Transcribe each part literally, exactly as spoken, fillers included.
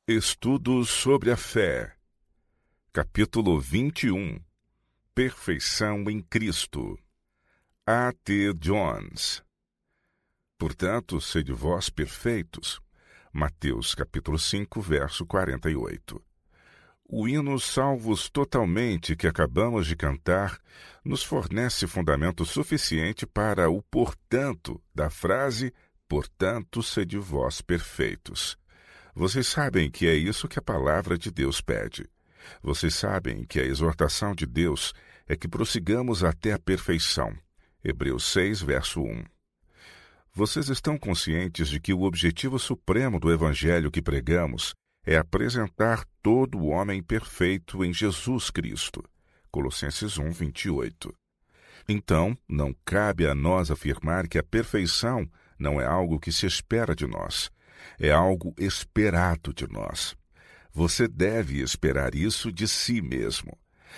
Estudos sobre a fé. Capítulo vinte e um. Perfeição em Cristo. A T Jones. Portanto, sede vós perfeitos. Mateus capítulo cinco, verso quarenta e oito. O hino Salvos Totalmente que acabamos de cantar nos fornece fundamento suficiente para o portanto da frase portanto sede vós perfeitos. Vocês sabem que é isso que a palavra de Deus pede. Vocês sabem que a exortação de Deus é que prossigamos até a perfeição. Hebreus seis, verso um. Vocês estão conscientes de que o objetivo supremo do evangelho que pregamos é apresentar todo o homem perfeito em Jesus Cristo. Colossenses um, vinte e oito. Então, não cabe a nós afirmar que a perfeição não é algo que se espera de nós. É algo esperado de nós. Você deve esperar isso de si mesmo.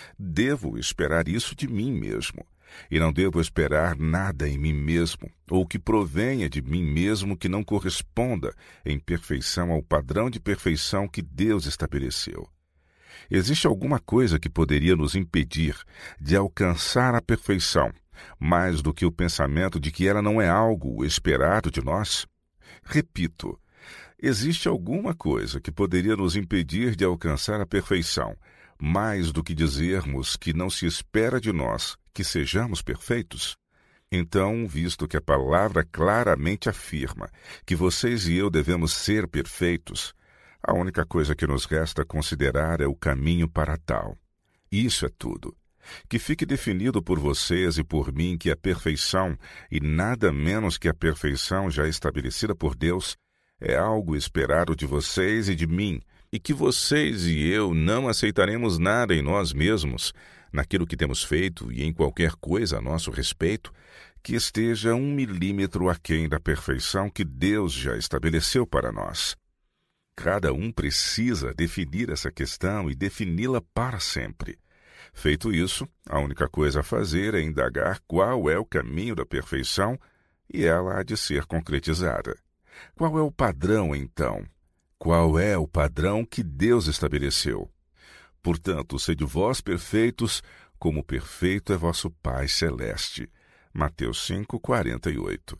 Devo esperar isso de mim mesmo. E não devo esperar nada em mim mesmo, ou que provenha de mim mesmo que não corresponda em perfeição ao padrão de perfeição que Deus estabeleceu. Existe alguma coisa que poderia nos impedir de alcançar a perfeição, mais do que o pensamento de que ela não é algo esperado de nós? Repito, existe alguma coisa que poderia nos impedir de alcançar a perfeição, mais do que dizermos que não se espera de nós que sejamos perfeitos? Então, visto que a palavra claramente afirma que vocês e eu devemos ser perfeitos, a única coisa que nos resta considerar é o caminho para tal. Isso é tudo. Que fique definido por vocês e por mim que a perfeição, e nada menos que a perfeição já estabelecida por Deus, é algo esperado de vocês e de mim, e que vocês e eu não aceitaremos nada em nós mesmos, naquilo que temos feito e em qualquer coisa a nosso respeito, que esteja um milímetro aquém da perfeição que Deus já estabeleceu para nós. Cada um precisa definir essa questão e defini-la para sempre. Feito isso, a única coisa a fazer é indagar qual é o caminho da perfeição e ela há de ser concretizada. Qual é o padrão, então? Qual é o padrão que Deus estabeleceu? Portanto, sede vós perfeitos, como perfeito é vosso Pai Celeste. Mateus cinco, quarenta e oito.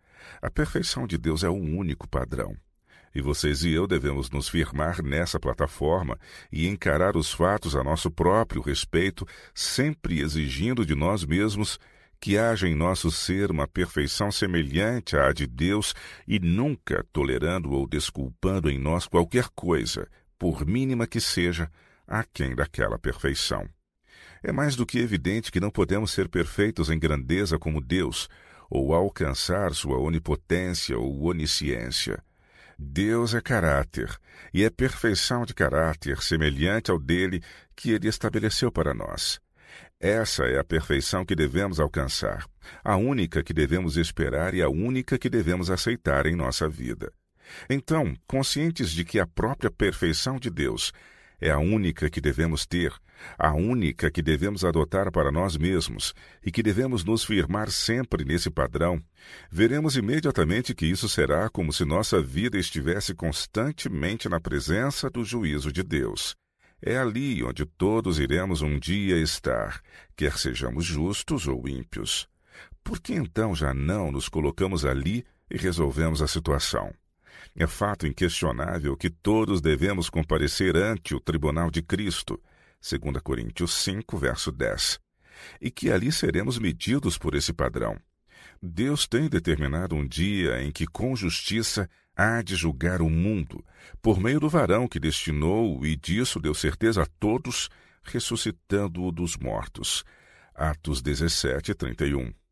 A perfeição de Deus é o único padrão. E vocês e eu devemos nos firmar nessa plataforma e encarar os fatos a nosso próprio respeito, sempre exigindo de nós mesmos que haja em nosso ser uma perfeição semelhante à de Deus e nunca tolerando ou desculpando em nós qualquer coisa, por mínima que seja, aquém daquela perfeição. É mais do que evidente que não podemos ser perfeitos em grandeza como Deus, ou alcançar sua onipotência ou onisciência. Deus é caráter, e é perfeição de caráter semelhante ao dele que ele estabeleceu para nós. Essa é a perfeição que devemos alcançar, a única que devemos esperar e a única que devemos aceitar em nossa vida. Então, conscientes de que a própria perfeição de Deus é a única que devemos ter, a única que devemos adotar para nós mesmos e que devemos nos firmar sempre nesse padrão, veremos imediatamente que isso será como se nossa vida estivesse constantemente na presença do juízo de Deus. É ali onde todos iremos um dia estar, quer sejamos justos ou ímpios. Por que então já não nos colocamos ali e resolvemos a situação? É fato inquestionável que todos devemos comparecer ante o tribunal de Cristo, segundo Coríntios cinco, verso dez, e que ali seremos medidos por esse padrão. Deus tem determinado um dia em que, com justiça, há de julgar o mundo, por meio do varão que destinou e disso deu certeza a todos, ressuscitando-o dos mortos. Atos dezessete, trinta e um.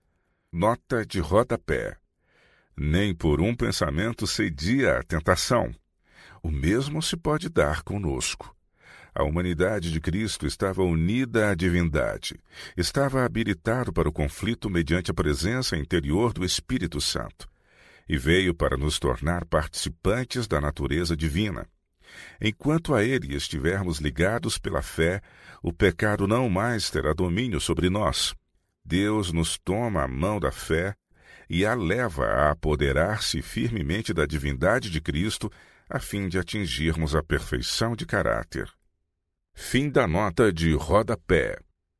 Nota de rodapé. Nem por um pensamento cedia à tentação. O mesmo se pode dar conosco. A humanidade de Cristo estava unida à divindade. Estava habilitado para o conflito mediante a presença interior do Espírito Santo. E veio para nos tornar participantes da natureza divina. Enquanto a ele estivermos ligados pela fé, o pecado não mais terá domínio sobre nós. Deus nos toma a mão da fé e a leva a apoderar-se firmemente da divindade de Cristo, a fim de atingirmos a perfeição de caráter. Fim da nota de rodapé.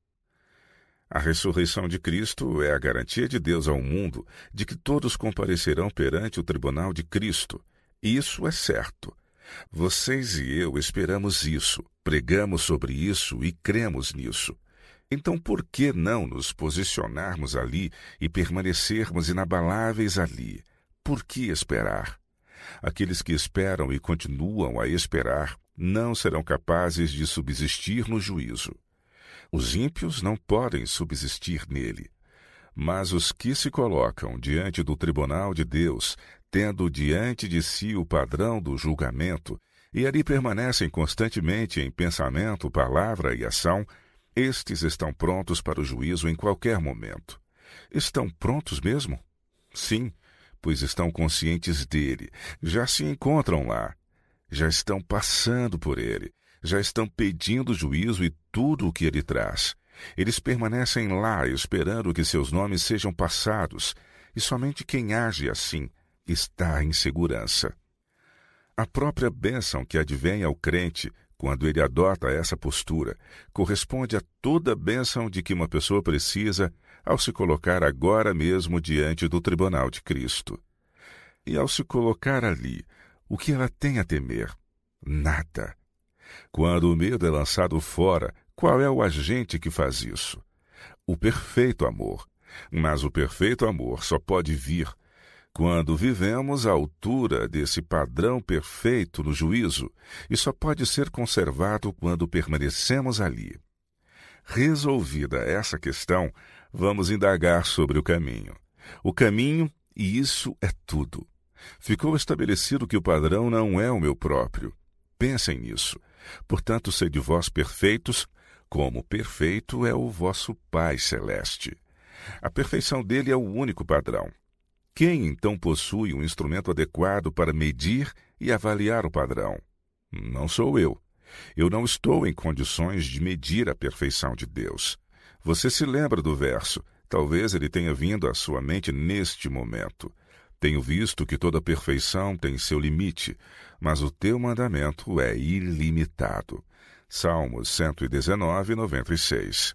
A ressurreição de Cristo é a garantia de Deus ao mundo de que todos comparecerão perante o tribunal de Cristo. Isso é certo. Vocês e eu esperamos isso, pregamos sobre isso e cremos nisso. Então, por que não nos posicionarmos ali e permanecermos inabaláveis ali? Por que esperar? Aqueles que esperam e continuam a esperar não serão capazes de subsistir no juízo. Os ímpios não podem subsistir nele. Mas os que se colocam diante do tribunal de Deus, tendo diante de si o padrão do julgamento, e ali permanecem constantemente em pensamento, palavra e ação, estes estão prontos para o juízo em qualquer momento. Estão prontos mesmo? Sim, pois estão conscientes dele, já se encontram lá, já estão passando por ele, já estão pedindo juízo e tudo o que ele traz. Eles permanecem lá esperando que seus nomes sejam passados, e somente quem age assim está em segurança. A própria bênção que advém ao crente, quando ele adota essa postura, corresponde a toda a bênção de que uma pessoa precisa ao se colocar agora mesmo diante do tribunal de Cristo. E ao se colocar ali, o que ela tem a temer? Nada. Quando o medo é lançado fora, qual é o agente que faz isso? O perfeito amor. Mas o perfeito amor só pode vir quando vivemos à altura desse padrão perfeito no juízo, e só pode ser conservado quando permanecemos ali. Resolvida essa questão, vamos indagar sobre o caminho. O caminho, e isso é tudo. Ficou estabelecido que o padrão não é o meu próprio. Pensem nisso. Portanto, sede vós perfeitos, como perfeito é o vosso Pai Celeste. A perfeição dele é o único padrão. Quem, então, possui um instrumento adequado para medir e avaliar o padrão? Não sou eu. Eu não estou em condições de medir a perfeição de Deus. Você se lembra do verso? Talvez ele tenha vindo à sua mente neste momento. Tenho visto que toda perfeição tem seu limite, mas o teu mandamento é ilimitado. Salmos cento e dezenove, noventa e seis.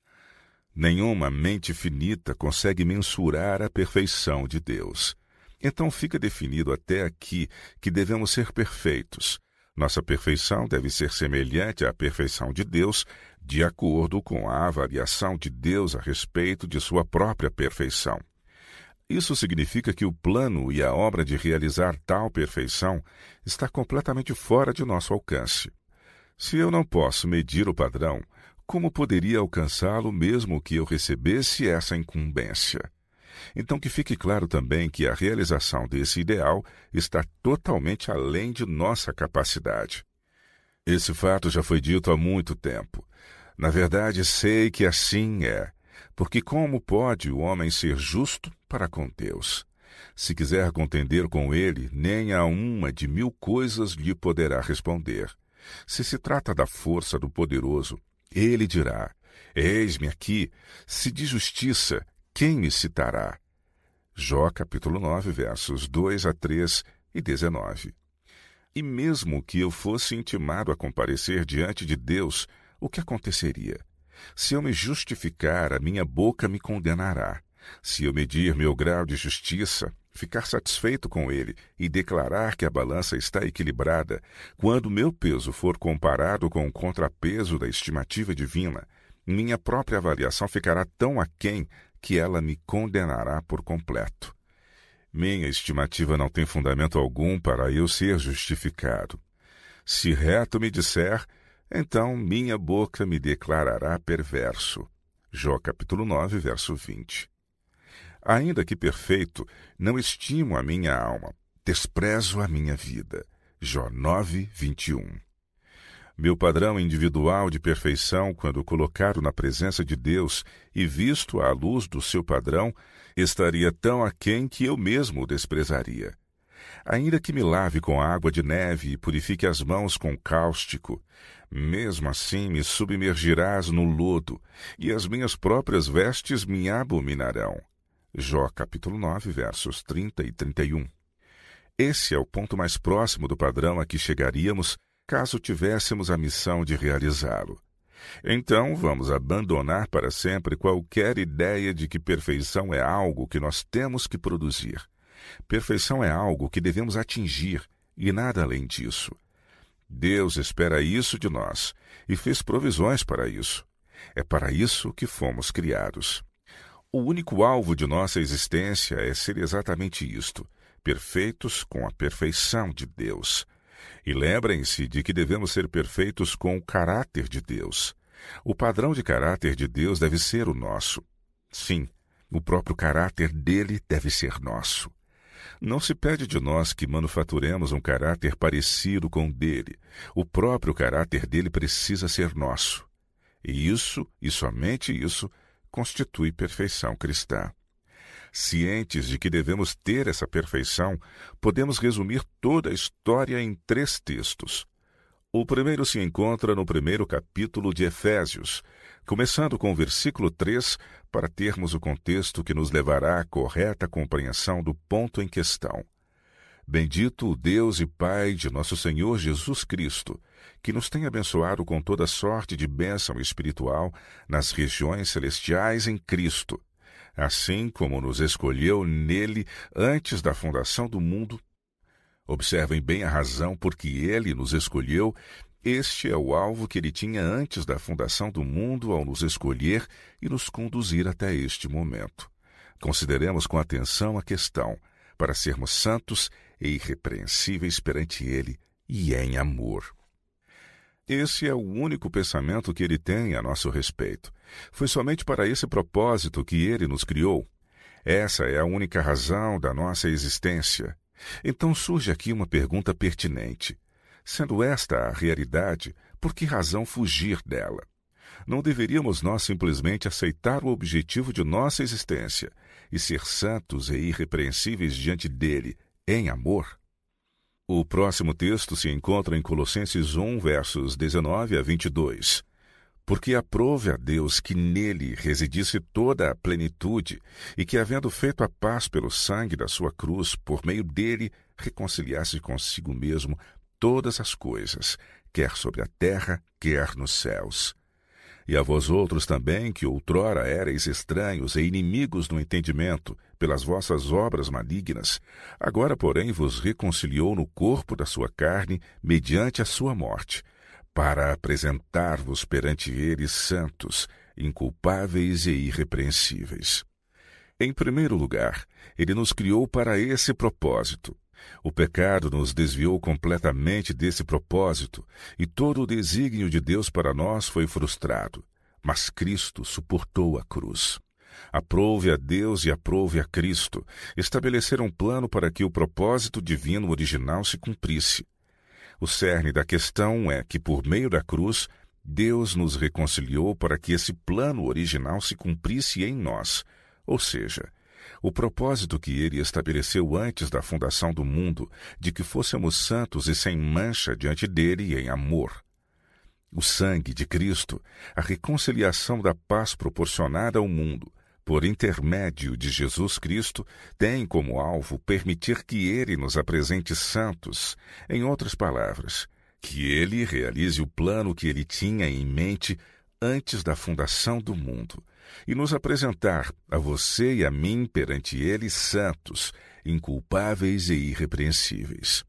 Nenhuma mente finita consegue mensurar a perfeição de Deus. Então fica definido até aqui que devemos ser perfeitos. Nossa perfeição deve ser semelhante à perfeição de Deus, de acordo com a avaliação de Deus a respeito de sua própria perfeição. Isso significa que o plano e a obra de realizar tal perfeição está completamente fora de nosso alcance. Se eu não posso medir o padrão, como poderia alcançá-lo mesmo que eu recebesse essa incumbência? Então que fique claro também que a realização desse ideal está totalmente além de nossa capacidade. Esse fato já foi dito há muito tempo. Na verdade, sei que assim é, porque como pode o homem ser justo para com Deus? Se quiser contender com ele, nem a uma de mil coisas lhe poderá responder. Se se trata da força do poderoso, ele dirá: eis-me aqui, se de justiça, quem me citará? Jó capítulo nove, versos dois a três e dezenove. E mesmo que eu fosse intimado a comparecer diante de Deus, o que aconteceria? Se eu me justificar, a minha boca me condenará. Se eu medir meu grau de justiça, ficar satisfeito com ele e declarar que a balança está equilibrada, quando meu peso for comparado com o contrapeso da estimativa divina, minha própria avaliação ficará tão aquém que ela me condenará por completo. Minha estimativa não tem fundamento algum para eu ser justificado. Se reto me disser, então minha boca me declarará perverso. Jó capítulo nove, verso vinte. Ainda que perfeito, não estimo a minha alma, desprezo a minha vida. Jó nove, vinte e um. Meu padrão individual de perfeição, quando colocado na presença de Deus e visto à luz do seu padrão, estaria tão aquém que eu mesmo o desprezaria. Ainda que me lave com água de neve e purifique as mãos com cáustico, mesmo assim me submergirás no lodo, e as minhas próprias vestes me abominarão. Jó capítulo nove, versos trinta e trinta e um. Esse é o ponto mais próximo do padrão a que chegaríamos caso tivéssemos a missão de realizá-lo. Então, vamos abandonar para sempre qualquer ideia de que perfeição é algo que nós temos que produzir. Perfeição é algo que devemos atingir, e nada além disso. Deus espera isso de nós e fez provisões para isso. É para isso que fomos criados. O único alvo de nossa existência é ser exatamente isto, perfeitos com a perfeição de Deus. E lembrem-se de que devemos ser perfeitos com o caráter de Deus. O padrão de caráter de Deus deve ser o nosso. Sim, o próprio caráter dele deve ser nosso. Não se pede de nós que manufaturemos um caráter parecido com o dele. O próprio caráter dele precisa ser nosso. E isso, e somente isso, constitui perfeição cristã. Cientes de que devemos ter essa perfeição, podemos resumir toda a história em três textos. O primeiro se encontra no primeiro capítulo de Efésios, começando com o versículo três, para termos o contexto que nos levará à correta compreensão do ponto em questão. Bendito o Deus e Pai de nosso Senhor Jesus Cristo, que nos tem abençoado com toda sorte de bênção espiritual nas regiões celestiais em Cristo, assim como nos escolheu nele antes da fundação do mundo. Observem bem a razão por que ele nos escolheu. Este é o alvo que ele tinha antes da fundação do mundo ao nos escolher e nos conduzir até este momento. Consideremos com atenção a questão, para sermos santos e irrepreensíveis perante ele e em amor. Esse é o único pensamento que ele tem a nosso respeito. Foi somente para esse propósito que ele nos criou. Essa é a única razão da nossa existência. Então surge aqui uma pergunta pertinente. Sendo esta a realidade, por que razão fugir dela? Não deveríamos nós simplesmente aceitar o objetivo de nossa existência e ser santos e irrepreensíveis diante dele, em amor? O próximo texto se encontra em Colossenses um, versos dezenove a vinte e dois. Porque aprove a Deus que nele residisse toda a plenitude e que, havendo feito a paz pelo sangue da sua cruz, por meio dele, reconciliasse consigo mesmo todas as coisas, quer sobre a terra, quer nos céus. E a vós outros também, que outrora éreis estranhos e inimigos no entendimento, pelas vossas obras malignas, agora, porém, vos reconciliou no corpo da sua carne, mediante a sua morte, para apresentar-vos perante ele santos, inculpáveis e irrepreensíveis. Em primeiro lugar, ele nos criou para esse propósito. O pecado nos desviou completamente desse propósito, e todo o desígnio de Deus para nós foi frustrado. Mas Cristo suportou a cruz. Aprove a Deus e aprove a Cristo estabelecer um plano para que o propósito divino original se cumprisse. O cerne da questão é que, por meio da cruz, Deus nos reconciliou para que esse plano original se cumprisse em nós, ou seja, o propósito que ele estabeleceu antes da fundação do mundo, de que fôssemos santos e sem mancha diante dele em amor. O sangue de Cristo, a reconciliação da paz proporcionada ao mundo, por intermédio de Jesus Cristo, tem como alvo permitir que ele nos apresente santos, em outras palavras, que ele realize o plano que ele tinha em mente antes da fundação do mundo, e nos apresentar a você e a mim perante ele santos, inculpáveis e irrepreensíveis.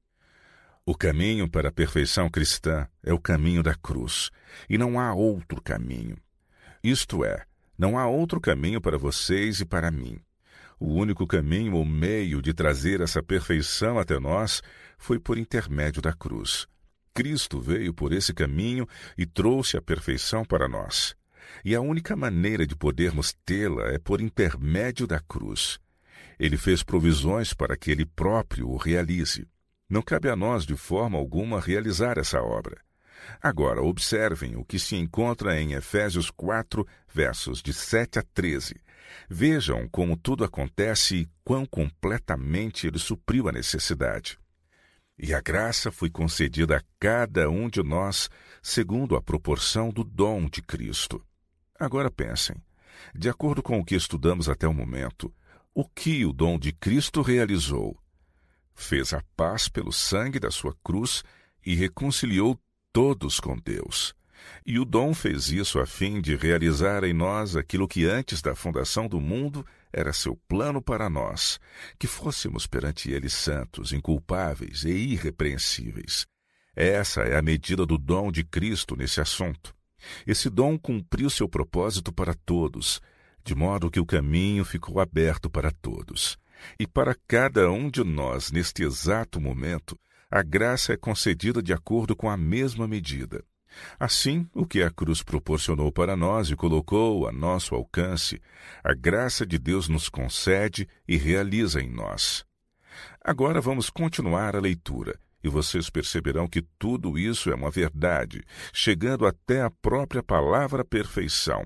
O caminho para a perfeição cristã é o caminho da cruz, e não há outro caminho. Isto é, não há outro caminho para vocês e para mim. O único caminho ou meio de trazer essa perfeição até nós foi por intermédio da cruz. Cristo veio por esse caminho e trouxe a perfeição para nós. E a única maneira de podermos tê-la é por intermédio da cruz. Ele fez provisões para que ele próprio o realize. Não cabe a nós de forma alguma realizar essa obra. Agora, observem o que se encontra em Efésios quatro, versos de sete a treze. Vejam como tudo acontece e quão completamente ele supriu a necessidade. E a graça foi concedida a cada um de nós segundo a proporção do dom de Cristo. Agora pensem, de acordo com o que estudamos até o momento, o que o dom de Cristo realizou? fez a paz pelo sangue da sua cruz e reconciliou todos com Deus. E o dom fez isso a fim de realizar em nós aquilo que antes da fundação do mundo era seu plano para nós, que fôssemos perante ele santos, inculpáveis e irrepreensíveis. Essa é a medida do dom de Cristo nesse assunto. Esse dom cumpriu seu propósito para todos, de modo que o caminho ficou aberto para todos. E para cada um de nós, neste exato momento, a graça é concedida de acordo com a mesma medida. Assim, o que a cruz proporcionou para nós e colocou a nosso alcance, a graça de Deus nos concede e realiza em nós. Agora vamos continuar a leitura, e vocês perceberão que tudo isso é uma verdade, chegando até a própria palavra perfeição.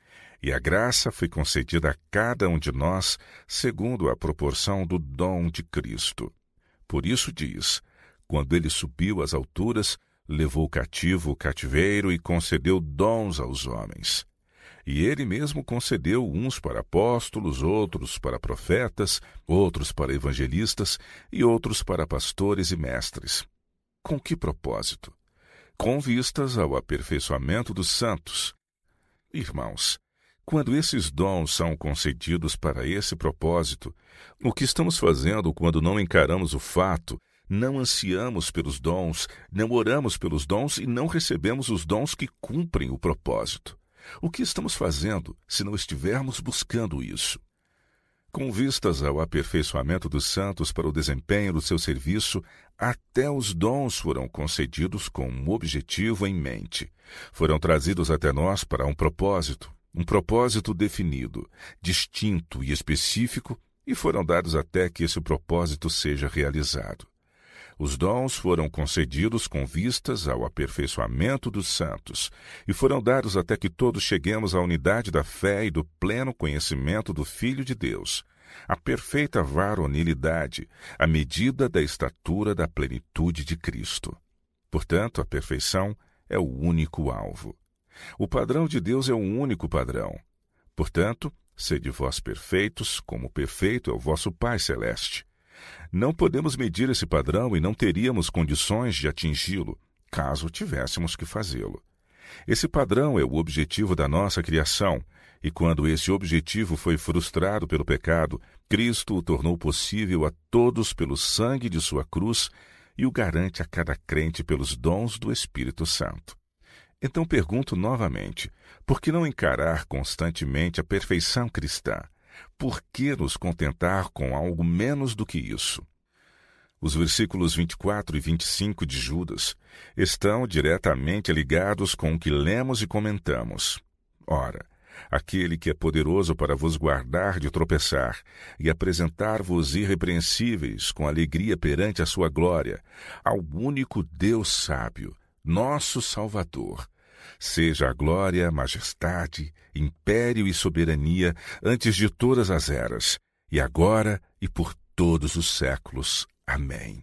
E a graça foi concedida a cada um de nós segundo a proporção do dom de Cristo. Por isso diz, quando ele subiu às alturas, levou cativo o cativeiro e concedeu dons aos homens. E ele mesmo concedeu uns para apóstolos, outros para profetas, outros para evangelistas e outros para pastores e mestres. Com que propósito? Com vistas ao aperfeiçoamento dos santos. Irmãos, quando esses dons são concedidos para esse propósito, o que estamos fazendo quando não encaramos o fato, não ansiamos pelos dons, não oramos pelos dons e não recebemos os dons que cumprem o propósito? O que estamos fazendo se não estivermos buscando isso? Com vistas ao aperfeiçoamento dos santos para o desempenho do seu serviço, até os dons foram concedidos com um objetivo em mente. Foram trazidos até nós para um propósito, um propósito definido, distinto e específico, e foram dados até que esse propósito seja realizado. Os dons foram concedidos com vistas ao aperfeiçoamento dos santos, e foram dados até que todos cheguemos à unidade da fé e do pleno conhecimento do Filho de Deus, a perfeita varonilidade, a medida da estatura da plenitude de Cristo. Portanto, a perfeição é o único alvo. O padrão de Deus é o único padrão. Portanto, sede vós perfeitos, como perfeito é o vosso Pai Celeste. Não podemos medir esse padrão e não teríamos condições de atingi-lo, caso tivéssemos que fazê-lo. Esse padrão é o objetivo da nossa criação, e quando esse objetivo foi frustrado pelo pecado, Cristo o tornou possível a todos pelo sangue de sua cruz e o garante a cada crente pelos dons do Espírito Santo. Então pergunto novamente, por que não encarar constantemente a perfeição cristã? Por que nos contentar com algo menos do que isso? Os versículos vinte e quatro e vinte e cinco de Judas estão diretamente ligados com o que lemos e comentamos. Ora, aquele que é poderoso para vos guardar de tropeçar e apresentar-vos irrepreensíveis com alegria perante a sua glória, ao único Deus sábio, nosso Salvador, seja a glória, majestade, império e soberania antes de todas as eras, e agora e por todos os séculos. Amém.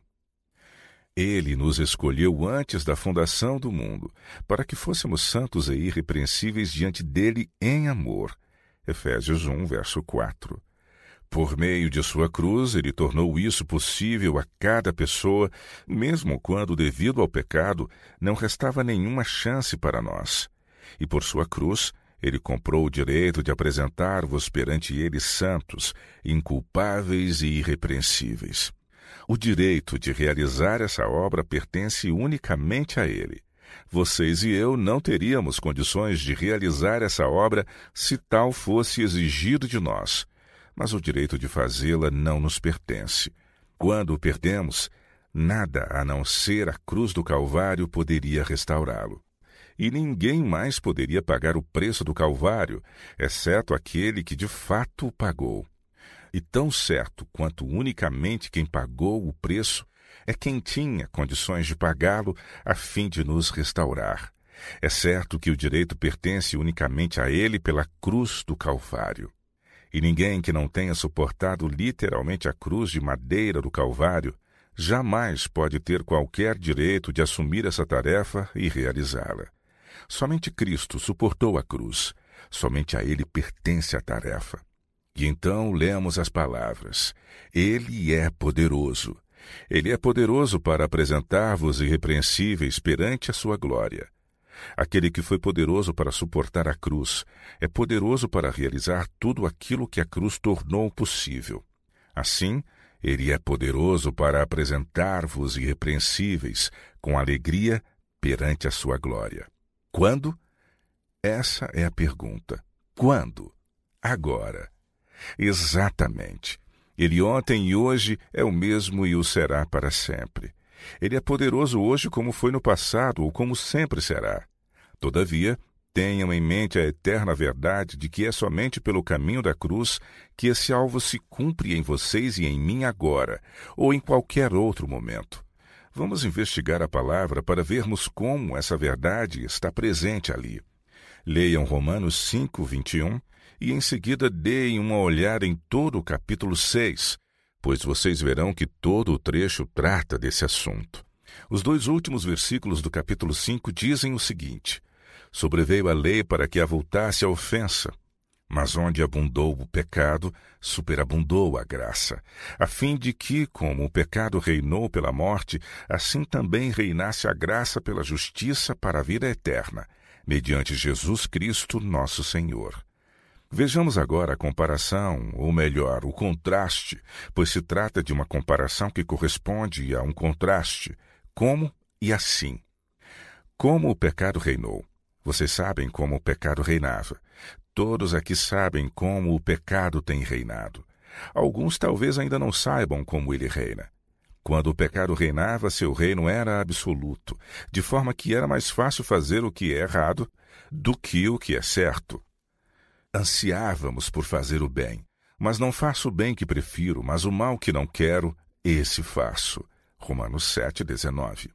Ele nos escolheu antes da fundação do mundo, para que fôssemos santos e irrepreensíveis diante dele em amor. Efésios um, verso quatro. Por meio de sua cruz, ele tornou isso possível a cada pessoa, mesmo quando, devido ao pecado, não restava nenhuma chance para nós. E por sua cruz, ele comprou o direito de apresentar-vos perante ele santos, inculpáveis e irrepreensíveis. O direito de realizar essa obra pertence unicamente a ele. Vocês e eu não teríamos condições de realizar essa obra se tal fosse exigido de nós. Mas o direito de fazê-la não nos pertence. Quando o perdemos, nada a não ser a cruz do Calvário poderia restaurá-lo. E ninguém mais poderia pagar o preço do Calvário, exceto aquele que de fato o pagou. E tão certo quanto unicamente quem pagou o preço é quem tinha condições de pagá-lo a fim de nos restaurar. É certo que o direito pertence unicamente a ele pela cruz do Calvário. E ninguém que não tenha suportado literalmente a cruz de madeira do Calvário jamais pode ter qualquer direito de assumir essa tarefa e realizá-la. Somente Cristo suportou a cruz, somente a ele pertence a tarefa. E então lemos as palavras: Ele é poderoso, Ele é poderoso para apresentar-vos irrepreensíveis perante a sua glória. Aquele que foi poderoso para suportar a cruz é poderoso para realizar tudo aquilo que a cruz tornou possível. Assim, ele é poderoso para apresentar-vos irrepreensíveis com alegria perante a sua glória. Quando? Essa é a pergunta. Quando? Agora. Exatamente. Ele ontem e hoje é o mesmo e o será para sempre. Ele é poderoso hoje como foi no passado ou como sempre será. Todavia, tenham em mente a eterna verdade de que é somente pelo caminho da cruz que esse alvo se cumpre em vocês e em mim agora, ou em qualquer outro momento. Vamos investigar a palavra para vermos como essa verdade está presente ali. Leiam Romanos cinco, vinte e um, e em seguida deem uma olhada em todo o capítulo seis, pois vocês verão que todo o trecho trata desse assunto. Os dois últimos versículos do capítulo cinco dizem o seguinte: sobreveio a lei para que avultasse a ofensa, mas onde abundou o pecado, superabundou a graça, a fim de que, como o pecado reinou pela morte, assim também reinasse a graça pela justiça para a vida eterna, mediante Jesus Cristo, nosso Senhor. Vejamos agora a comparação, ou melhor, o contraste, pois se trata de uma comparação que corresponde a um contraste, como e assim. Como o pecado reinou. Vocês sabem como o pecado reinava. Todos aqui sabem como o pecado tem reinado. Alguns talvez ainda não saibam como ele reina. Quando o pecado reinava, seu reino era absoluto, de forma que era mais fácil fazer o que é errado do que o que é certo. Ansiávamos por fazer o bem, mas não faço o bem que prefiro, mas o mal que não quero, esse faço. Romanos sete, dezenove.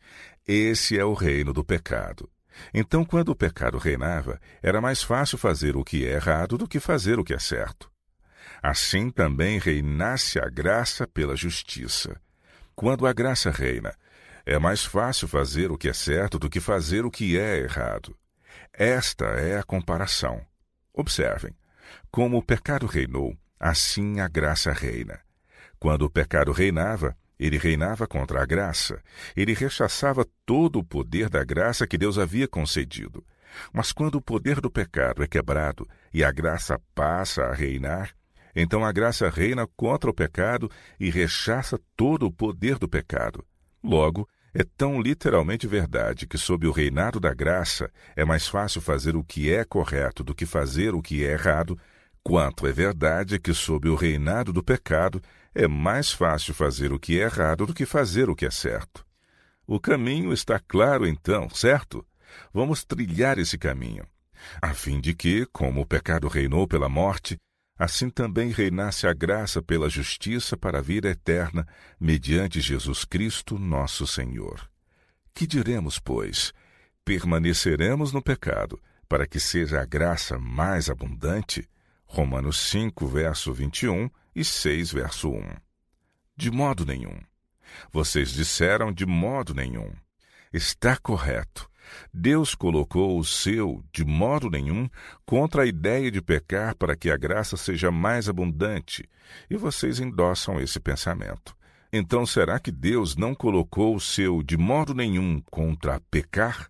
Esse é o reino do pecado. Então, quando o pecado reinava, era mais fácil fazer o que é errado do que fazer o que é certo. Assim também reinasse a graça pela justiça. Quando a graça reina, é mais fácil fazer o que é certo do que fazer o que é errado. Esta é a comparação. Observem, como o pecado reinou, assim a graça reina. Quando o pecado reinava, ele reinava contra a graça. Ele rechaçava todo o poder da graça que Deus havia concedido. Mas quando o poder do pecado é quebrado e a graça passa a reinar, então a graça reina contra o pecado e rechaça todo o poder do pecado. Logo, é tão literalmente verdade que sob o reinado da graça é mais fácil fazer o que é correto do que fazer o que é errado, quanto é verdade que sob o reinado do pecado é mais fácil fazer o que é errado do que fazer o que é certo. O caminho está claro então, certo? Vamos trilhar esse caminho, a fim de que, como o pecado reinou pela morte, assim também reinasse a graça pela justiça para a vida eterna, mediante Jesus Cristo, nosso Senhor. Que diremos, pois? Permaneceremos no pecado, para que seja a graça mais abundante? Romanos cinco, verso vinte e um e seis, verso um. De modo nenhum. Vocês disseram de modo nenhum. Está correto. Deus colocou o seu, de modo nenhum, contra a ideia de pecar para que a graça seja mais abundante, e vocês endossam esse pensamento. Então, será que Deus não colocou o seu, de modo nenhum, contra pecar?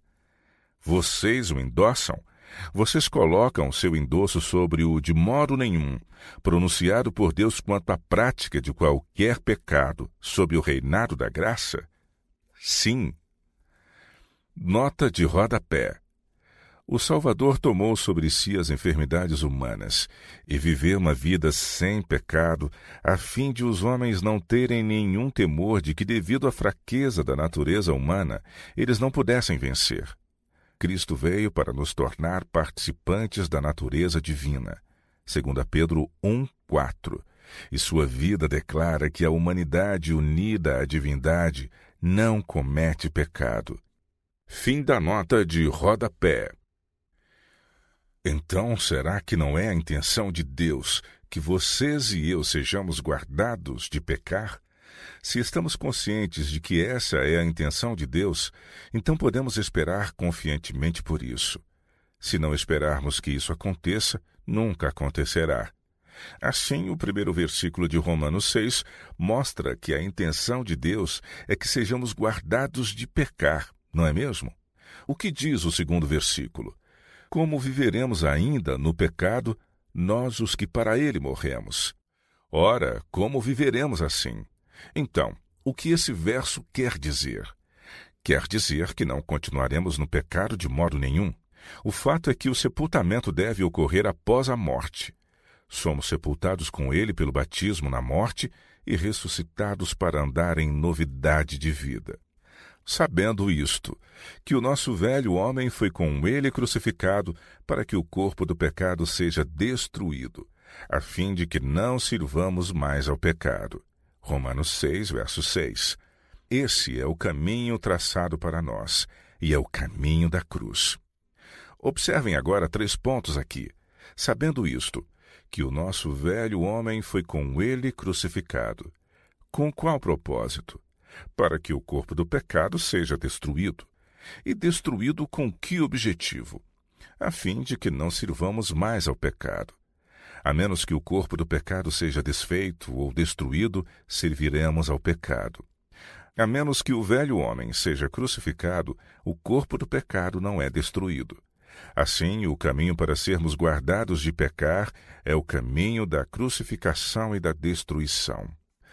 Vocês o endossam? Vocês colocam o seu endosso sobre o de modo nenhum, pronunciado por Deus quanto à prática de qualquer pecado, sob o reinado da graça? Sim. Nota de rodapé. O Salvador tomou sobre si as enfermidades humanas e viveu uma vida sem pecado, a fim de os homens não terem nenhum temor de que, devido à fraqueza da natureza humana, eles não pudessem vencer. Cristo veio para nos tornar participantes da natureza divina. Segunda Pedro um, quatro. E sua vida declara que a humanidade unida à divindade não comete pecado. Fim da nota de rodapé. Então, será que não é a intenção de Deus que vocês e eu sejamos guardados de pecar? Se estamos conscientes de que essa é a intenção de Deus, então podemos esperar confiantemente por isso. Se não esperarmos que isso aconteça, nunca acontecerá. Assim, o primeiro versículo de Romanos seis mostra que a intenção de Deus é que sejamos guardados de pecar, não é mesmo? O que diz o segundo versículo? Como viveremos ainda no pecado, nós os que para ele morremos? Ora, como viveremos assim? Então, o que esse verso quer dizer? Quer dizer que não continuaremos no pecado de modo nenhum. O fato é que o sepultamento deve ocorrer após a morte. Somos sepultados com ele pelo batismo na morte e ressuscitados para andar em novidade de vida. Sabendo isto, que o nosso velho homem foi com ele crucificado para que o corpo do pecado seja destruído, a fim de que não sirvamos mais ao pecado. Romanos seis, verso seis. Esse é o caminho traçado para nós, e é o caminho da cruz. Observem agora três pontos aqui. Sabendo isto, que o nosso velho homem foi com ele crucificado. Com qual propósito? Para que o corpo do pecado seja destruído. E destruído com que objetivo? A fim de que não sirvamos mais ao pecado. A menos que o corpo do pecado seja desfeito ou destruído, serviremos ao pecado. A menos que o velho homem seja crucificado, o corpo do pecado não é destruído. Assim, o caminho para sermos guardados de pecar é o caminho da crucificação e da destruição.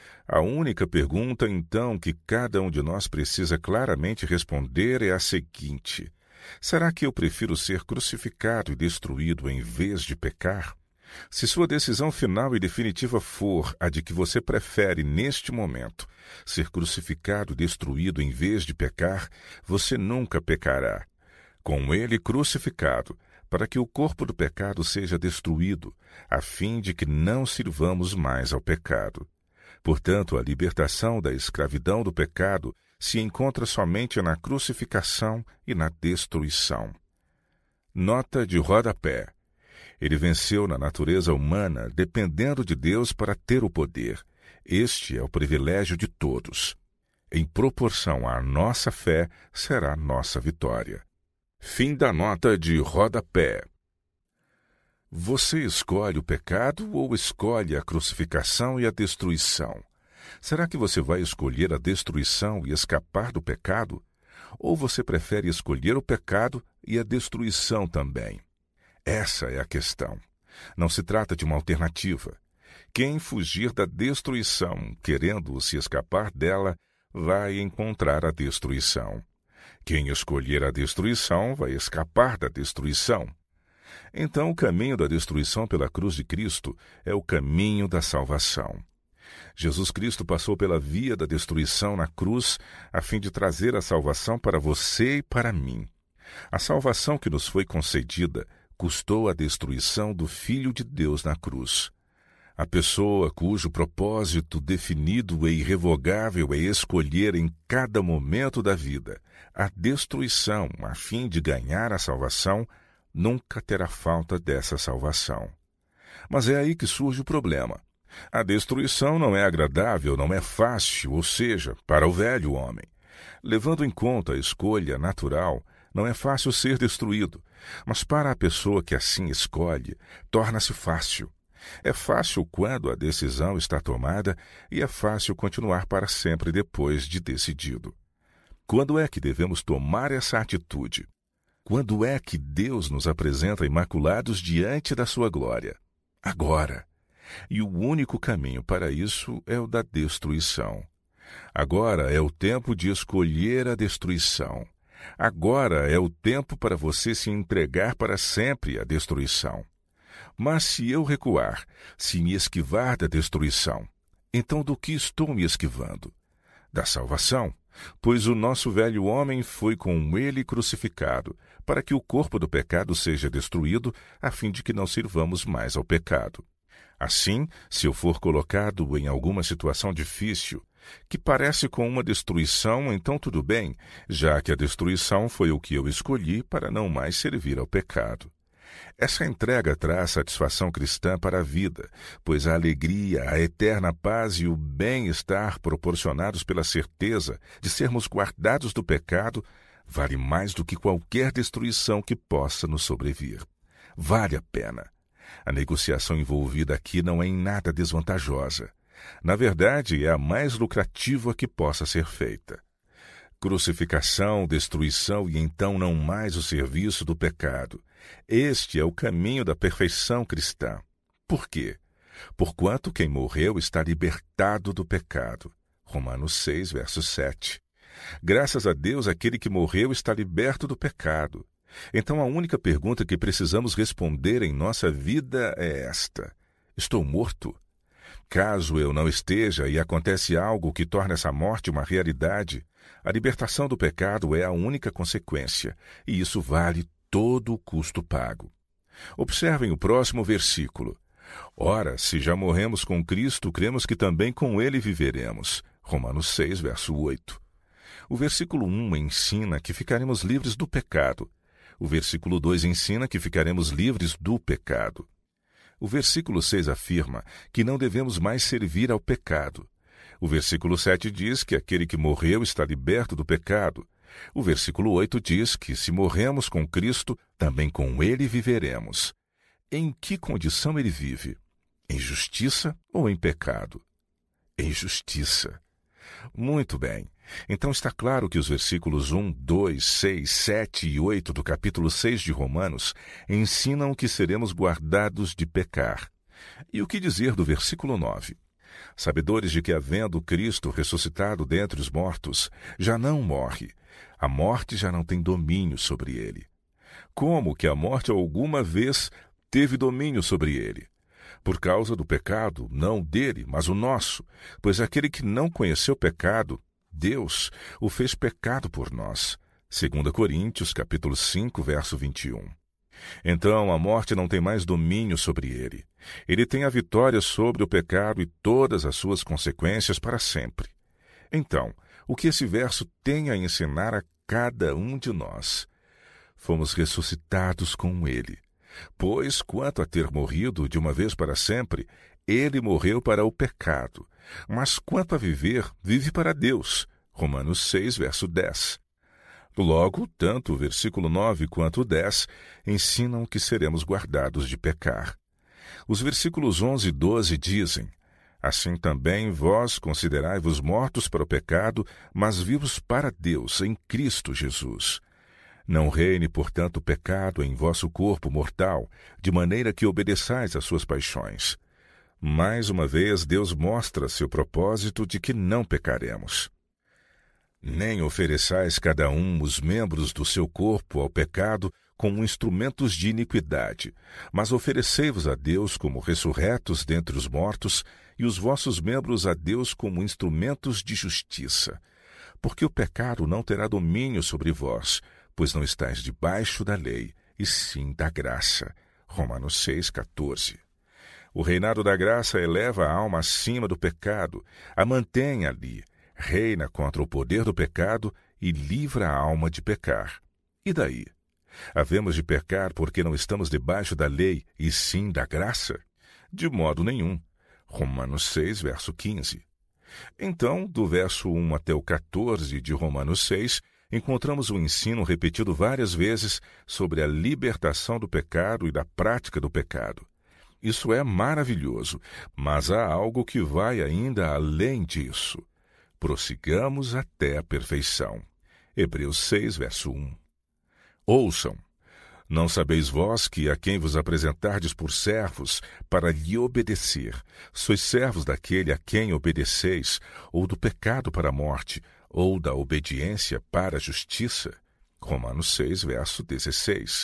A única pergunta, então, que cada um de nós precisa claramente responder é a seguinte: será que eu prefiro ser crucificado e destruído em vez de pecar? Se sua decisão final e definitiva for a de que você prefere, neste momento, ser crucificado e destruído em vez de pecar, você nunca pecará. Com ele crucificado, para que o corpo do pecado seja destruído, a fim de que não sirvamos mais ao pecado. Portanto, a libertação da escravidão do pecado se encontra somente na crucificação e na destruição. Nota de rodapé. Ele venceu na natureza humana, dependendo de Deus para ter o poder. Este é o privilégio de todos. Em proporção à nossa fé, será nossa vitória. Fim da nota de rodapé. Você escolhe o pecado ou escolhe a crucificação e a destruição? Será que você vai escolher a destruição e escapar do pecado? Ou você prefere escolher o pecado e a destruição também? Essa é a questão. Não se trata de uma alternativa. Quem fugir da destruição, querendo se escapar dela, vai encontrar a destruição. Quem escolher a destruição vai escapar da destruição. Então, o caminho da destruição pela cruz de Cristo é o caminho da salvação. Jesus Cristo passou pela via da destruição na cruz a fim de trazer a salvação para você e para mim. A salvação que nos foi concedida custou a destruição do Filho de Deus na cruz. A pessoa cujo propósito definido e irrevogável é escolher em cada momento da vida a destruição a fim de ganhar a salvação, nunca terá falta dessa salvação. Mas é aí que surge o problema. A destruição não é agradável, não é fácil, ou seja, para o velho homem. Levando em conta a escolha natural, não é fácil ser destruído, mas para a pessoa que assim escolhe, torna-se fácil. É fácil quando a decisão está tomada e é fácil continuar para sempre depois de decidido. Quando é que devemos tomar essa atitude? Quando é que Deus nos apresenta imaculados diante da sua glória? Agora. E o único caminho para isso é o da destruição. Agora é o tempo de escolher a destruição. Agora é o tempo para você se entregar para sempre à destruição. Mas se eu recuar, se me esquivar da destruição, então do que estou me esquivando? Da salvação, pois o nosso velho homem foi com ele crucificado, para que o corpo do pecado seja destruído, a fim de que não sirvamos mais ao pecado. Assim, se eu for colocado em alguma situação difícil, que parece com uma destruição, então tudo bem, já que a destruição foi o que eu escolhi para não mais servir ao pecado. Essa entrega traz satisfação cristã para a vida, pois a alegria, a eterna paz e o bem-estar proporcionados pela certeza de sermos guardados do pecado vale mais do que qualquer destruição que possa nos sobrevir. Vale a pena. A negociação envolvida aqui não é em nada desvantajosa. Na verdade, é a mais lucrativa que possa ser feita. Crucificação, destruição e então não mais o serviço do pecado. Este é o caminho da perfeição cristã. Por quê? Porquanto quem morreu está libertado do pecado. Romanos seis, verso sete. Graças a Deus, aquele que morreu está liberto do pecado. Então a única pergunta que precisamos responder em nossa vida é esta: estou morto? Caso eu não esteja e acontece algo que torna essa morte uma realidade, a libertação do pecado é a única consequência, e isso vale todo o custo pago. Observem o próximo versículo. Ora, se já morremos com Cristo, cremos que também com Ele viveremos. Romanos seis, verso oito. O versículo um ensina que ficaremos livres do pecado. O versículo dois ensina que ficaremos livres do pecado. O versículo seis afirma que não devemos mais servir ao pecado. O versículo sete diz que aquele que morreu está liberto do pecado. O versículo oito diz que se morremos com Cristo, também com Ele viveremos. Em que condição ele vive? Em justiça ou em pecado? Em justiça. Muito bem. Então está claro que os versículos um, dois, seis, sete e oito do capítulo seis de Romanos ensinam que seremos guardados de pecar. E o que dizer do versículo nove? Sabedores de que, havendo Cristo ressuscitado dentre os mortos, já não morre. A morte já não tem domínio sobre ele. Como que a morte alguma vez teve domínio sobre ele? Por causa do pecado, não dele, mas o nosso, pois aquele que não conheceu pecado, Deus o fez pecado por nós. Segunda Coríntios, capítulo cinco, verso vinte e um. Então a morte não tem mais domínio sobre ele. Ele tem a vitória sobre o pecado e todas as suas consequências para sempre. Então, o que esse verso tem a ensinar a cada um de nós? Fomos ressuscitados com ele. Pois, quanto a ter morrido de uma vez para sempre, ele morreu para o pecado. Mas quanto a viver, vive para Deus. Romanos seis, verso dez. Logo, tanto o versículo nove quanto o dez ensinam que seremos guardados de pecar. Os versículos onze e doze dizem: assim também vós considerai-vos mortos para o pecado, mas vivos para Deus em Cristo Jesus. Não reine, portanto, o pecado em vosso corpo mortal, de maneira que obedeçais às suas paixões. Mais uma vez, Deus mostra seu propósito de que não pecaremos. Nem ofereçais cada um os membros do seu corpo ao pecado como instrumentos de iniquidade, mas oferecei-vos a Deus como ressurretos dentre os mortos, e os vossos membros a Deus como instrumentos de justiça. Porque o pecado não terá domínio sobre vós, pois não estáis debaixo da lei, e sim da graça. Romanos seis, quatorze. O reinado da graça eleva a alma acima do pecado, a mantém ali, reina contra o poder do pecado e livra a alma de pecar. E daí? Havemos de pecar porque não estamos debaixo da lei, e sim da graça? De modo nenhum. Romanos seis, verso quinze. Então, do verso um até o quatorze de Romanos seis, encontramos o ensino repetido várias vezes sobre a libertação do pecado e da prática do pecado. Isso é maravilhoso, mas há algo que vai ainda além disso. Prossigamos até a perfeição. Hebreus seis, verso um. Ouçam. Não sabeis vós que a quem vos apresentardes por servos, para lhe obedecer, sois servos daquele a quem obedeceis, ou do pecado para a morte, ou da obediência para a justiça? Romanos seis, verso dezesseis.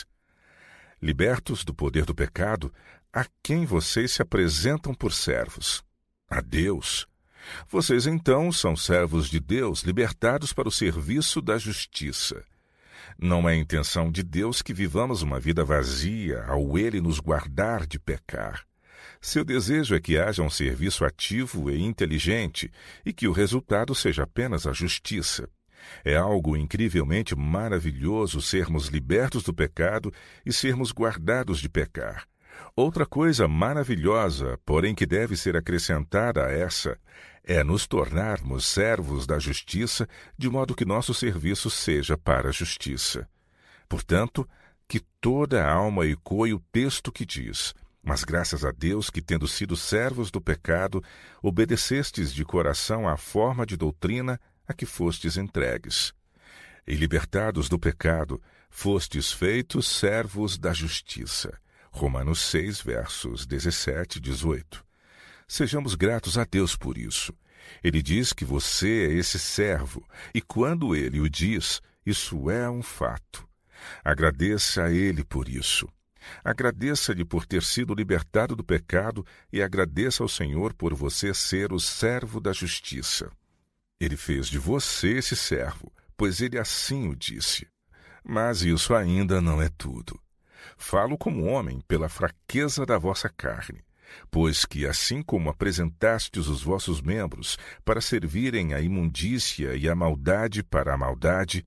Libertos do poder do pecado, a quem vocês se apresentam por servos? A Deus. Vocês, então, são servos de Deus, libertados para o serviço da justiça. Não é a intenção de Deus que vivamos uma vida vazia ao Ele nos guardar de pecar. Seu desejo é que haja um serviço ativo e inteligente e que o resultado seja apenas a justiça. É algo incrivelmente maravilhoso sermos libertos do pecado e sermos guardados de pecar. Outra coisa maravilhosa, porém que deve ser acrescentada a essa, é nos tornarmos servos da justiça, de modo que nosso serviço seja para a justiça. Portanto, que toda a alma ecoe o texto que diz: Mas graças a Deus que, tendo sido servos do pecado, obedecestes de coração à forma de doutrina a que fostes entregues. E libertados do pecado, fostes feitos servos da justiça. Romanos seis, versos dezessete e dezoito. Sejamos gratos a Deus por isso. Ele diz que você é esse servo, e quando ele o diz, isso é um fato. Agradeça a ele por isso. Agradeça-lhe por ter sido libertado do pecado e agradeça ao Senhor por você ser o servo da justiça. Ele fez de você esse servo, pois ele assim o disse. Mas isso ainda não é tudo. Falo como homem pela fraqueza da vossa carne, pois que assim como apresentastes os vossos membros para servirem à imundícia e à maldade para a maldade,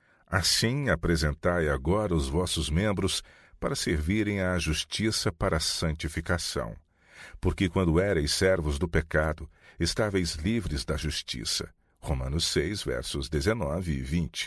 assim apresentai agora os vossos membros para servirem à justiça para a santificação. Porque quando éreis servos do pecado, estáveis livres da justiça. Romanos seis, versos dezenove e vinte.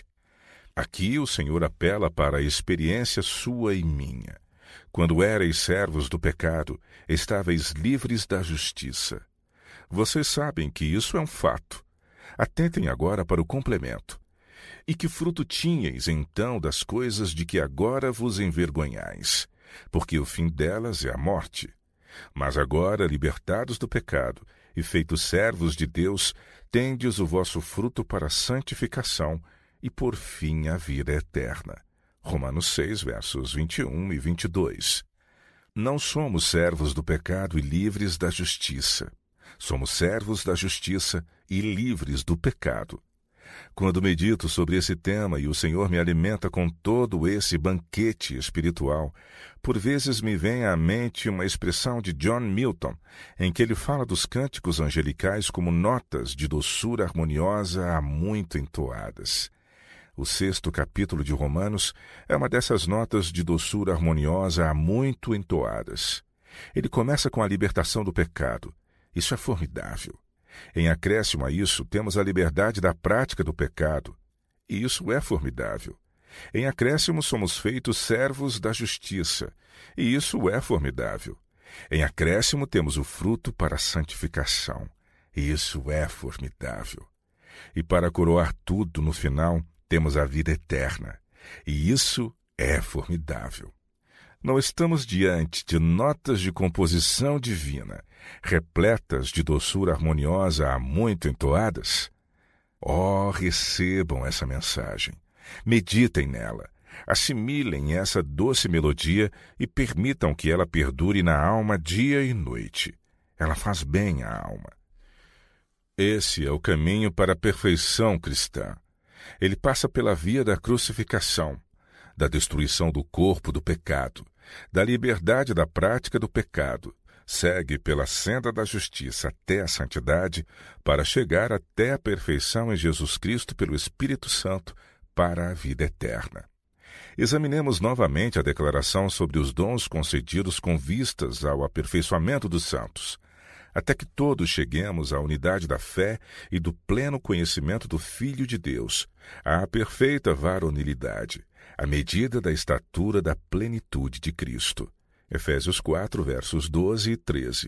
Aqui o Senhor apela para a experiência sua e minha. Quando éreis servos do pecado, estáveis livres da justiça. Vocês sabem que isso é um fato. Atentem agora para o complemento. E que fruto tinhais, então, das coisas de que agora vos envergonhais? Porque o fim delas é a morte. Mas agora, libertados do pecado e feitos servos de Deus, tendes o vosso fruto para a santificação e, por fim, a vida eterna. Romanos seis, versos vinte e um e vinte e dois. Não somos servos do pecado e livres da justiça. Somos servos da justiça e livres do pecado. Quando medito sobre esse tema e o Senhor me alimenta com todo esse banquete espiritual, por vezes me vem à mente uma expressão de John Milton, em que ele fala dos cânticos angelicais como notas de doçura harmoniosa há muito entoadas. O sexto capítulo de Romanos é uma dessas notas de doçura harmoniosa há muito entoadas. Ele começa com a libertação do pecado. Isso é formidável. Em acréscimo a isso, temos a liberdade da prática do pecado. E isso é formidável. Em acréscimo, somos feitos servos da justiça. E isso é formidável. Em acréscimo, temos o fruto para a santificação. E isso é formidável. E para coroar tudo, no final, temos a vida eterna. E isso é formidável. Não estamos diante de notas de composição divina, repletas de doçura harmoniosa há muito entoadas? Oh, recebam essa mensagem. Meditem nela. Assimilem essa doce melodia e permitam que ela perdure na alma dia e noite. Ela faz bem à alma. Esse é o caminho para a perfeição cristã. Ele passa pela via da crucificação, da destruição do corpo do pecado, da liberdade da prática do pecado, segue pela senda da justiça até a santidade, para chegar até a perfeição em Jesus Cristo pelo Espírito Santo para a vida eterna. Examinemos novamente a declaração sobre os dons concedidos com vistas ao aperfeiçoamento dos santos, até que todos cheguemos à unidade da fé e do pleno conhecimento do Filho de Deus, à perfeita varonilidade, à medida da estatura da plenitude de Cristo. Efésios quatro, versos doze e treze.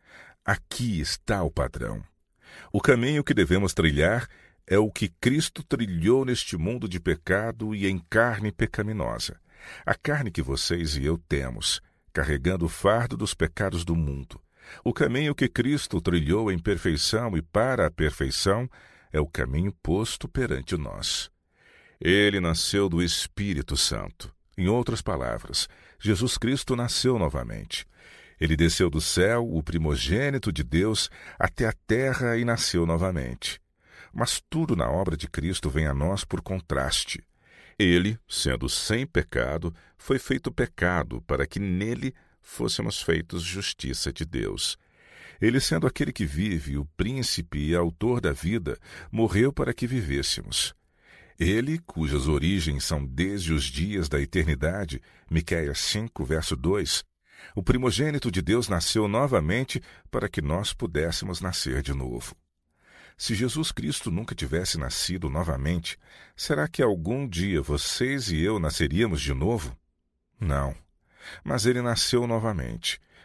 Aqui está o padrão. O caminho que devemos trilhar é o que Cristo trilhou neste mundo de pecado e em carne pecaminosa. A carne que vocês e eu temos, carregando o fardo dos pecados do mundo. O caminho que Cristo trilhou em perfeição e para a perfeição é o caminho posto perante nós. Ele nasceu do Espírito Santo. Em outras palavras, Jesus Cristo nasceu novamente. Ele desceu do céu, o primogênito de Deus, até a terra e nasceu novamente. Mas tudo na obra de Cristo vem a nós por contraste. Ele, sendo sem pecado, foi feito pecado para que nele fôssemos feitos justiça de Deus. Ele, sendo aquele que vive, o príncipe e autor da vida, morreu para que vivêssemos. Ele, cujas origens são desde os dias da eternidade, Miqueias cinco, verso dois, o primogênito de Deus nasceu novamente para que nós pudéssemos nascer de novo. Se Jesus Cristo nunca tivesse nascido novamente, será que algum dia vocês e eu nasceríamos de novo? Não. Mas ele nasceu novamente,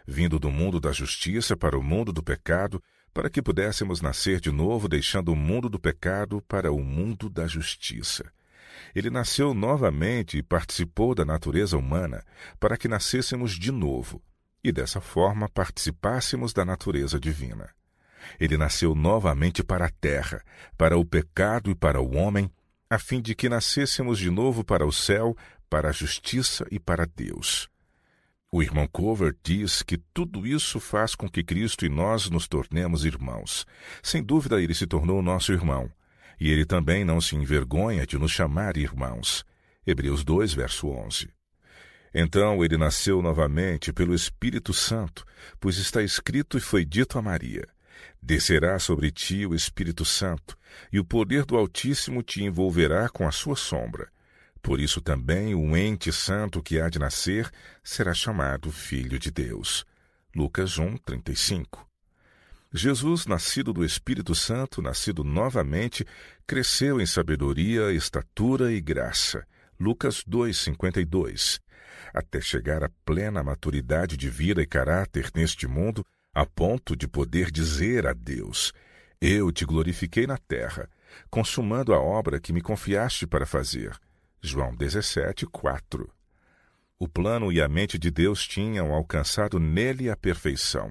vindo do mundo da justiça para o mundo do pecado, para que pudéssemos nascer de novo, deixando o mundo do pecado para o mundo da justiça. Ele nasceu novamente e participou da natureza humana para que nascêssemos de novo e, dessa forma, participássemos da natureza divina. Ele nasceu novamente para a terra, para o pecado e para o homem, a fim de que nascêssemos de novo para o céu, para a justiça e para Deus. O irmão Cover diz que tudo isso faz com que Cristo e nós nos tornemos irmãos. Sem dúvida, ele se tornou nosso irmão. E ele também não se envergonha de nos chamar irmãos. Hebreus dois, verso onze. Então ele nasceu novamente pelo Espírito Santo, pois está escrito e foi dito a Maria: descerá sobre ti o Espírito Santo, e o poder do Altíssimo te envolverá com a sua sombra. Por isso também o ente santo que há de nascer será chamado Filho de Deus. Lucas um, trinta e cinco. Jesus, nascido do Espírito Santo, nascido novamente, cresceu em sabedoria, estatura e graça. Lucas dois, cinquenta e dois. Até chegar à plena maturidade de vida e caráter neste mundo, a ponto de poder dizer a Deus: eu te glorifiquei na terra, consumando a obra que me confiaste para fazer. João dezessete, quatro. O plano e a mente de Deus tinham alcançado nele a perfeição.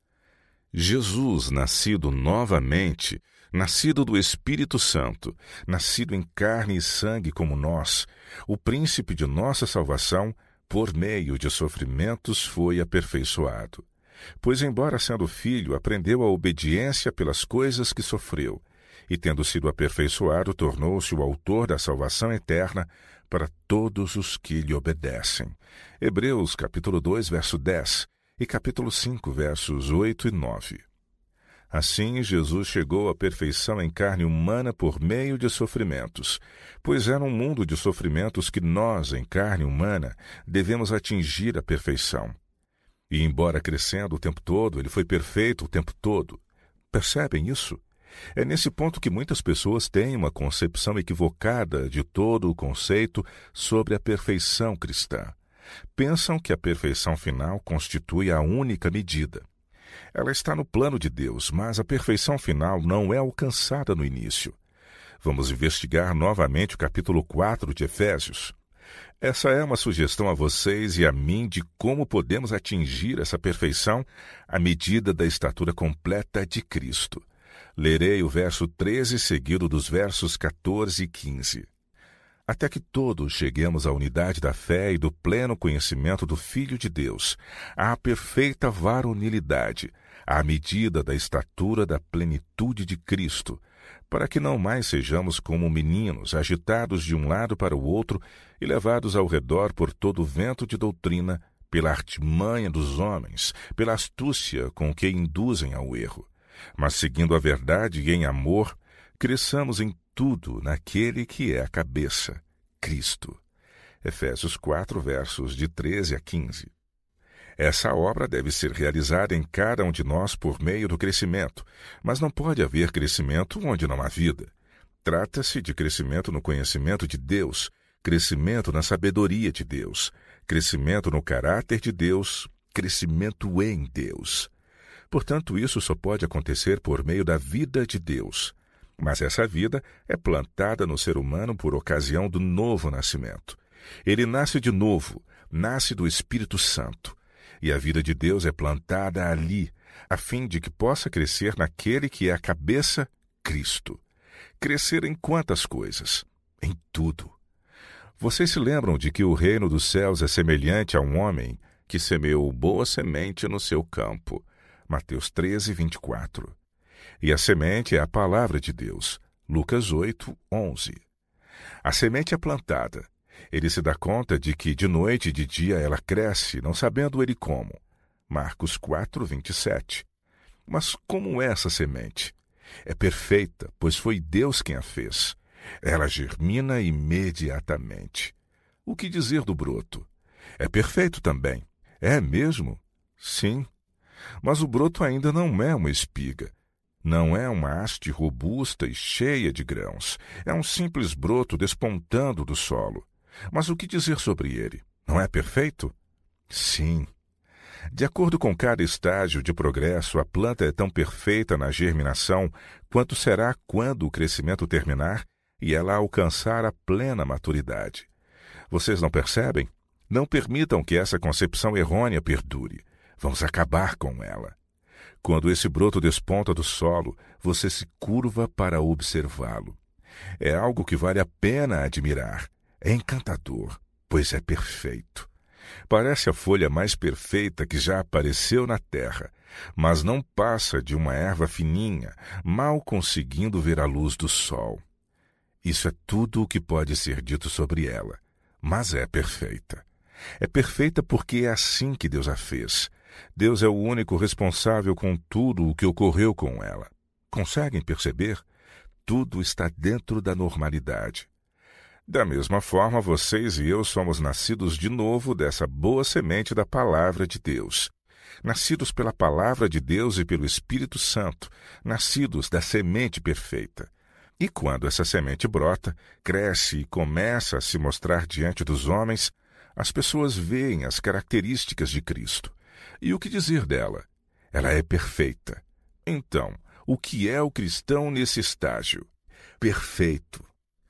Jesus, nascido novamente, nascido do Espírito Santo, nascido em carne e sangue como nós, o príncipe de nossa salvação, por meio de sofrimentos foi aperfeiçoado. Pois, embora sendo filho, aprendeu a obediência pelas coisas que sofreu, e, tendo sido aperfeiçoado, tornou-se o autor da salvação eterna para todos os que lhe obedecem. Hebreus, capítulo dois, verso dez, e capítulo cinco, versos oito e nove. Assim, Jesus chegou à perfeição em carne humana por meio de sofrimentos, pois é num mundo de sofrimentos que nós, em carne humana, devemos atingir a perfeição. E, embora crescendo o tempo todo, ele foi perfeito o tempo todo. Percebem isso? É nesse ponto que muitas pessoas têm uma concepção equivocada de todo o conceito sobre a perfeição cristã. Pensam que a perfeição final constitui a única medida. Ela está no plano de Deus, mas a perfeição final não é alcançada no início. Vamos investigar novamente o capítulo quatro de Efésios. Essa é uma sugestão a vocês e a mim de como podemos atingir essa perfeição à medida da estatura completa de Cristo. Lerei o verso treze, seguido dos versos quatorze e quinze. Até que todos cheguemos à unidade da fé e do pleno conhecimento do Filho de Deus, à perfeita varonilidade, à medida da estatura da plenitude de Cristo, para que não mais sejamos como meninos, agitados de um lado para o outro e levados ao redor por todo o vento de doutrina, pela artimanha dos homens, pela astúcia com que induzem ao erro. Mas, seguindo a verdade e em amor, cresçamos em tudo naquele que é a cabeça, Cristo. Efésios quatro, versos de treze a quinze. Essa obra deve ser realizada em cada um de nós por meio do crescimento, mas não pode haver crescimento onde não há vida. Trata-se de crescimento no conhecimento de Deus, crescimento na sabedoria de Deus, crescimento no caráter de Deus, crescimento em Deus. Portanto, isso só pode acontecer por meio da vida de Deus. Mas essa vida é plantada no ser humano por ocasião do novo nascimento. Ele nasce de novo, nasce do Espírito Santo. E a vida de Deus é plantada ali, a fim de que possa crescer naquele que é a cabeça, Cristo. Crescer em quantas coisas? Em tudo. Vocês se lembram de que o reino dos céus é semelhante a um homem que semeou boa semente no seu campo. Mateus treze, vinte e quatro. E a semente é a palavra de Deus. Lucas oito, onze. A semente é plantada. Ele se dá conta de que de noite e de dia ela cresce, não sabendo ele como. Marcos quatro, vinte e sete. Mas como é essa semente? É perfeita, pois foi Deus quem a fez. Ela germina imediatamente. O que dizer do broto? É perfeito também. É mesmo? Sim. Mas o broto ainda não é uma espiga. Não é uma haste robusta e cheia de grãos. É um simples broto despontando do solo. Mas o que dizer sobre ele? Não é perfeito? Sim. De acordo com cada estágio de progresso, a planta é tão perfeita na germinação quanto será quando o crescimento terminar e ela alcançar a plena maturidade. Vocês não percebem? Não permitam que essa concepção errônea perdure. Vamos acabar com ela. Quando esse broto desponta do solo, você se curva para observá-lo. É algo que vale a pena admirar. É encantador, pois é perfeito. Parece a folha mais perfeita que já apareceu na terra, mas não passa de uma erva fininha, mal conseguindo ver a luz do sol. Isso é tudo o que pode ser dito sobre ela, mas é perfeita. É perfeita porque é assim que Deus a fez. Deus é o único responsável com tudo o que ocorreu com ela. Conseguem perceber? Tudo está dentro da normalidade. Da mesma forma, vocês e eu somos nascidos de novo dessa boa semente da Palavra de Deus. Nascidos pela Palavra de Deus e pelo Espírito Santo, nascidos da semente perfeita. E quando essa semente brota, cresce e começa a se mostrar diante dos homens, as pessoas veem as características de Cristo. E o que dizer dela? Ela é perfeita. Então, o que é o cristão nesse estágio? Perfeito.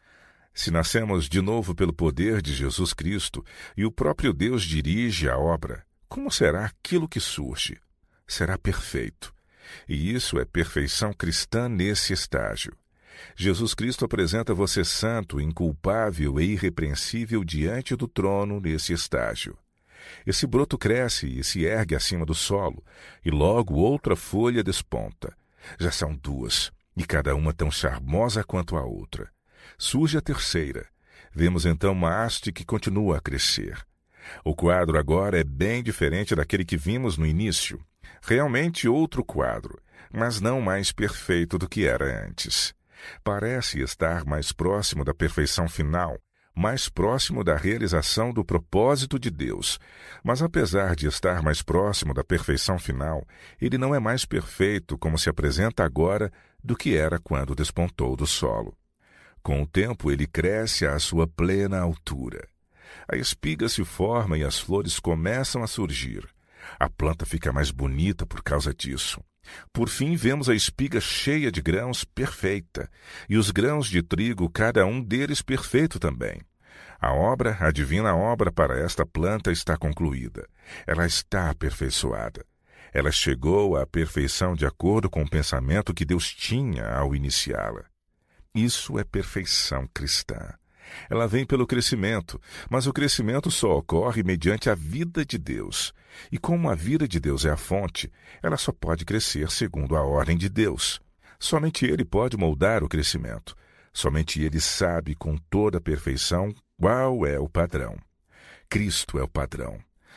Se nascemos de novo pelo poder de Jesus Cristo e o próprio Deus dirige a obra, como será aquilo que surge? Será perfeito. E isso é perfeição cristã nesse estágio. Jesus Cristo apresenta você santo, inculpável e irrepreensível diante do trono nesse estágio. Esse broto cresce e se ergue acima do solo, e logo outra folha desponta. Já são duas, e cada uma tão charmosa quanto a outra. Surge a terceira. Vemos então uma haste que continua a crescer. O quadro agora é bem diferente daquele que vimos no início. Realmente outro quadro, mas não mais perfeito do que era antes. Parece estar mais próximo da perfeição final, mais próximo da realização do propósito de Deus. Mas apesar de estar mais próximo da perfeição final, ele não é mais perfeito como se apresenta agora do que era quando despontou do solo. Com o tempo, ele cresce à sua plena altura. A espiga se forma e as flores começam a surgir. A planta fica mais bonita por causa disso. Por fim, vemos a espiga cheia de grãos perfeita, e os grãos de trigo, cada um deles perfeito também. A obra, a divina obra para esta planta está concluída. Ela está aperfeiçoada. Ela chegou à perfeição de acordo com o pensamento que Deus tinha ao iniciá-la. Isso é perfeição cristã. Ela vem pelo crescimento, mas o crescimento só ocorre mediante a vida de Deus. E como a vida de Deus é a fonte, ela só pode crescer segundo a ordem de Deus. Somente Ele pode moldar o crescimento. Somente Ele sabe com toda a perfeição qual é o padrão. Cristo é o padrão.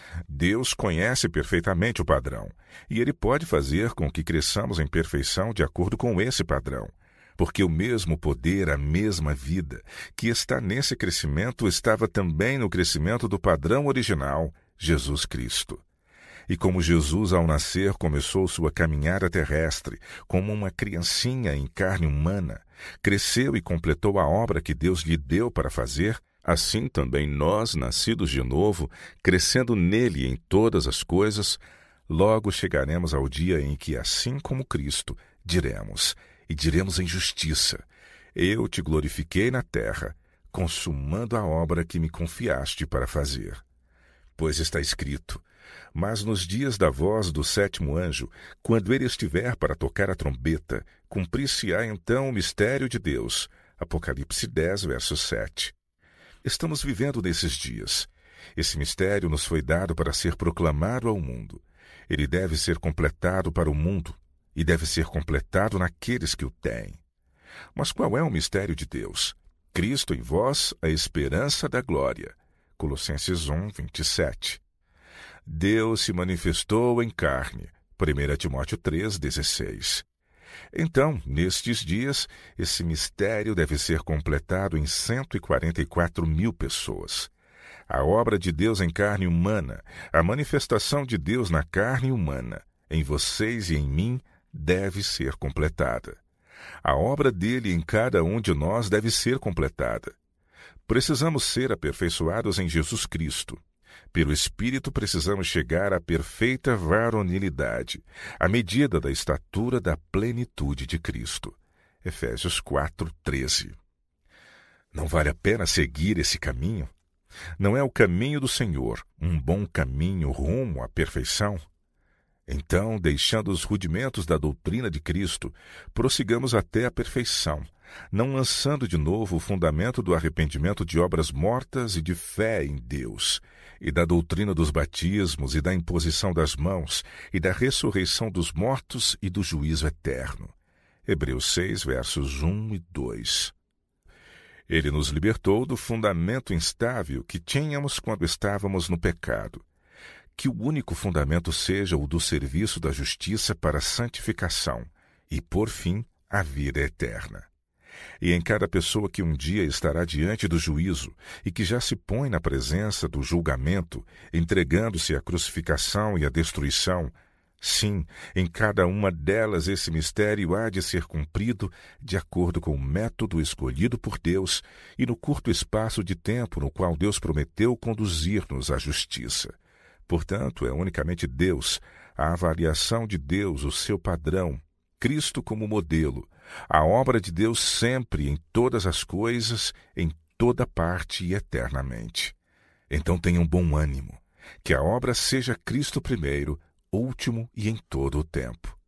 Deus conhece perfeitamente o padrão, e Ele pode fazer com que cresçamos em perfeição de acordo com esse padrão. Porque o mesmo poder, a mesma vida, que está nesse crescimento, estava também no crescimento do padrão original, Jesus Cristo. E como Jesus, ao nascer, começou sua caminhada terrestre, como uma criancinha em carne humana, cresceu e completou a obra que Deus lhe deu para fazer, assim também nós, nascidos de novo, crescendo nele em todas as coisas, logo chegaremos ao dia em que, assim como Cristo, diremos... E diremos em justiça: eu te glorifiquei na terra, consumando a obra que me confiaste para fazer. Pois está escrito: mas nos dias da voz do sétimo anjo, quando ele estiver para tocar a trombeta, cumprir-se-á então o mistério de Deus. Apocalipse dez, verso sete. Estamos vivendo nesses dias. Esse mistério nos foi dado para ser proclamado ao mundo. Ele deve ser completado para o mundo. E deve ser completado naqueles que o têm. Mas qual é o mistério de Deus? Cristo em vós, a esperança da glória. Colossenses um, vinte e sete. Deus se manifestou em carne. primeira Timóteo três, dezesseis. Então, nestes dias, esse mistério deve ser completado em cento e quarenta e quatro mil pessoas. A obra de Deus em carne humana, a manifestação de Deus na carne humana, em vocês e em mim, deve ser completada. A obra dele em cada um de nós deve ser completada. Precisamos ser aperfeiçoados em Jesus Cristo. Pelo Espírito precisamos chegar à perfeita varonilidade, à medida da estatura da plenitude de Cristo. Efésios quatro, treze. Não vale a pena seguir esse caminho? Não é o caminho do Senhor um bom caminho rumo à perfeição? Então, deixando os rudimentos da doutrina de Cristo, prossigamos até a perfeição, não lançando de novo o fundamento do arrependimento de obras mortas e de fé em Deus, e da doutrina dos batismos e da imposição das mãos, e da ressurreição dos mortos e do juízo eterno. Hebreus seis, versos um e dois. Ele nos libertou do fundamento instável que tínhamos quando estávamos no pecado. Que o único fundamento seja o do serviço da justiça para a santificação e, por fim, a vida eterna. E em cada pessoa que um dia estará diante do juízo e que já se põe na presença do julgamento, entregando-se à crucificação e à destruição, sim, em cada uma delas esse mistério há de ser cumprido de acordo com o método escolhido por Deus e no curto espaço de tempo no qual Deus prometeu conduzir-nos à justiça. Portanto, é unicamente Deus, a avaliação de Deus, o seu padrão, Cristo como modelo, a obra de Deus sempre, em todas as coisas, em toda parte e eternamente. Então tenham bom ânimo, que a obra seja Cristo primeiro, último e em todo o tempo.